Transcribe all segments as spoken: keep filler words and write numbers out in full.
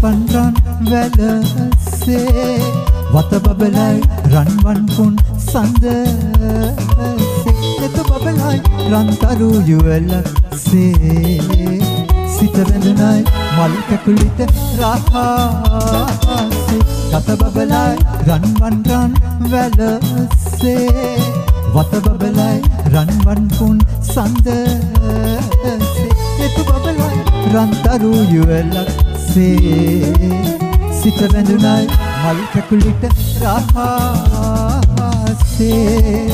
වන් රන් වැලසේ වත බබලයි රන්වන් කුන් සඳසේ එත බබලයි රන්තරු යුවලසේ සිත වැඳුනයි මල් කැකුලිට රහසේ ගත බබලයි රන්වන් රන් වැලසේ වත බබලයි රන්වන් කුන් සඳසේ එත බබලයි රන්තරු යුවලසේ සිත වැඳුනයි මල් කැකුලිට රහසේ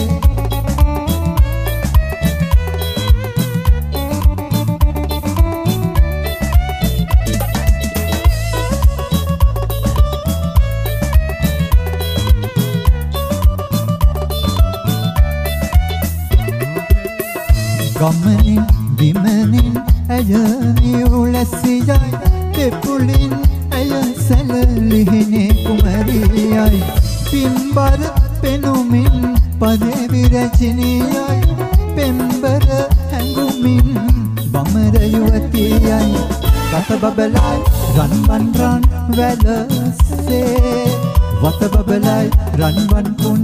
ගමනින් බිමනින් ඇය නියුලැසියයි දෙපුලින් ඇය සැලලිහිනේ කුමරියයි පින්බර පෙනුමින් පදේ විරචිනියයි පෙම්බර හැඟුමින් බමර යුවතියයි ගත බබලයි රන්වන් රන් වැලසේ වත බබලයි රන්වන් කුන්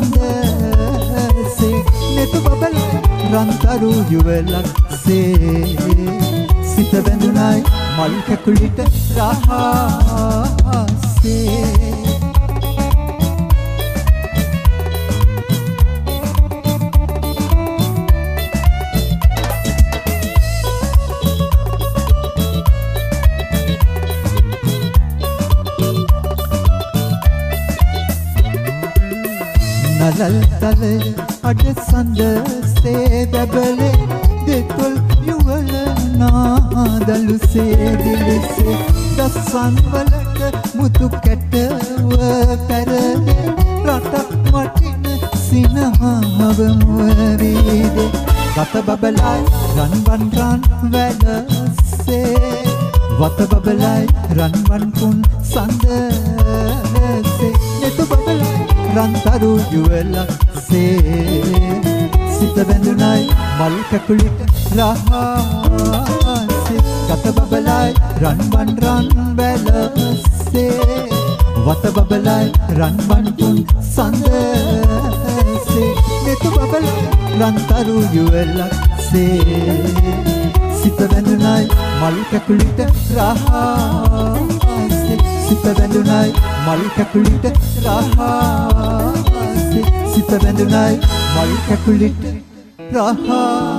සඳසේ නෙතු බබලයි රන්තරු යුවලක්සේ සිත බැඳුනයි මල් කැකුලිට රහසේ නලල් තල අඩ සඳසේ බැබලේ දෙතුල් යුවල නාදලුසේ දිලිසේ දස්සන් වලට මුතු කැටව පැරලේ රටක් වටින සිනහව මුවරිදේ ගත බබලයි රන්වන් රන් වැලසේ වත බබලයි රන්වන් කුන් සඳසේ නෙතු බබලයි රන්තරු යුවලක්සේ සිත බැඳුනයි මල් කැකුලිට රහසේ ගත බබලයි රන්වන් රන් වැලසේ වත බබලයි රන්වන් කුන් සඳසේ නෙතු බබලයි රන්තරු යුවලක්සේ සිත බැඳුනයි මල් කැකුලිට රහසේ සිත බැඳුනයි මල් කැකුලිට රහසේ සිත බැඳුනයි මල් කැකුලිට රහසේ